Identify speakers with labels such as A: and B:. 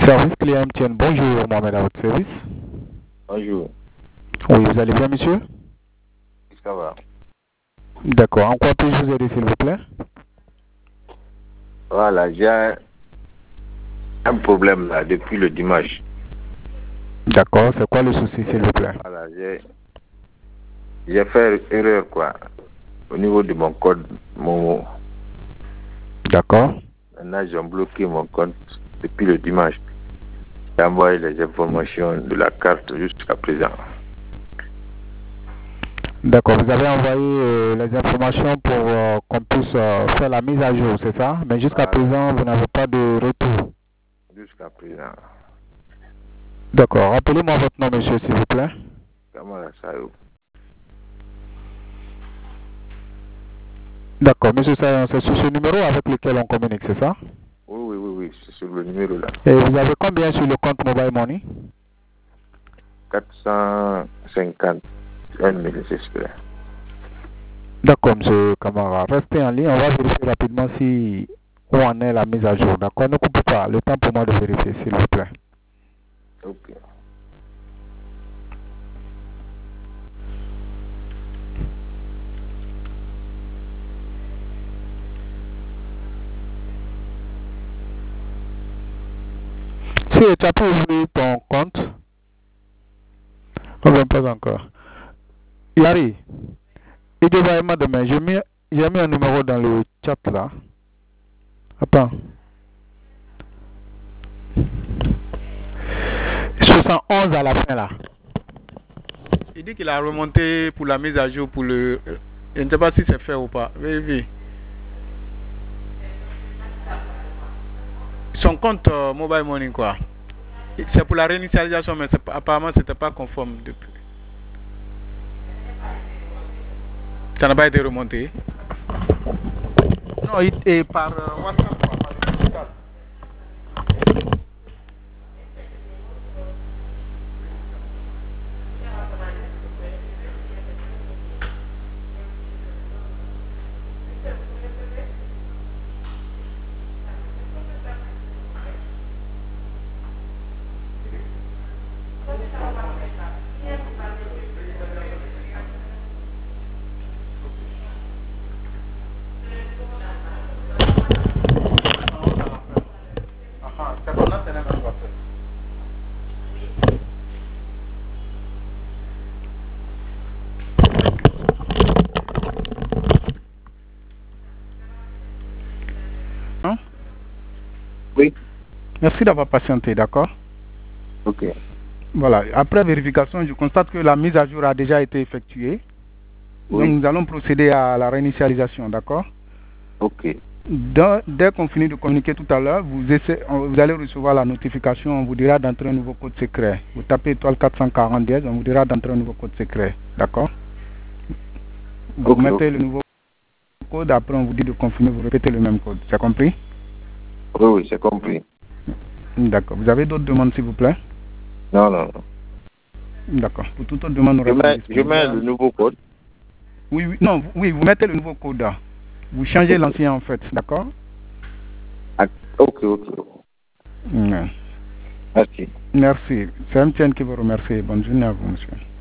A: Service client MTN, bonjour Mohamed à votre service.
B: Bonjour.
A: Oui, vous allez bien monsieur?
B: Ça va.
A: D'accord, en quoi puis-je vous aider s'il vous plaît?
B: Voilà, j'ai un problème là depuis le dimanche.
A: D'accord, c'est quoi le souci s'il vous plaît?
B: Voilà, j'ai fait erreur quoi au niveau de mon code Momo.
A: D'accord.
B: Maintenant, j'ai bloqué mon compte depuis le dimanche. J'ai envoyé les informations de la carte jusqu'à présent.
A: D'accord, vous avez envoyé les informations pour qu'on puisse faire la mise à jour, c'est ça? Mais jusqu'à présent, vous n'avez pas de retour.
B: Jusqu'à présent.
A: D'accord, rappelez-moi votre nom monsieur s'il vous plaît.
B: Kamara Sayo.
A: D'accord, monsieur Sayon, c'est sur ce numéro avec lequel on communique, c'est ça?
B: Oui, c'est sur le numéro là.
A: Et vous avez combien sur le compte Mobile Money?
B: 451 000, j'espère.
A: D'accord, monsieur Kamara. Restez en ligne, on va vérifier rapidement si où en est la mise à jour. D'accord, ne coupez pas. Le temps pour moi de vérifier, s'il vous plaît.
B: Ok.
A: Si tu as pu ouvrir ton compte, non, même pas encore. Yari, il devrait être demain. J'ai mis un numéro dans le chat là. Attends. 71 à la fin là.
C: Il dit qu'il a remonté pour la mise à jour pour le... Je ne sais pas si c'est fait ou pas. Vérifiez. Son compte Mobile Money quoi. C'est pour la réinitialisation, mais apparemment c'était pas conforme depuis. Ça n'a pas été remonté.
A: Non, il est par WhatsApp. Hein?
B: Oui.
A: Merci d'avoir patienté, d'accord?
B: Ok.
A: Voilà, après vérification, je constate que la mise à jour a déjà été effectuée.
B: Oui.
A: Donc nous allons procéder à la réinitialisation, d'accord?
B: Ok.
A: Dès qu'on finit de communiquer tout à l'heure, vous allez recevoir la notification, on vous dira d'entrer un nouveau code secret. Vous tapez étoile 440 dièse, on vous dira d'entrer un nouveau code secret, d'accord? Vous mettez le nouveau code, après on vous dit de confirmer, vous répétez le même code, c'est compris?
B: Oui, c'est compris.
A: D'accord, vous avez d'autres demandes s'il vous plaît?
B: Non.
A: D'accord, pour toute autre demande,
B: je mets le nouveau code.
A: Oui, vous mettez le nouveau code. Vous changez l'ancien en fait, d'accord?
B: Ok.
A: Merci.
B: Merci.
A: Merci. C'est MTN qui vous remercie. Bonne journée à vous, monsieur.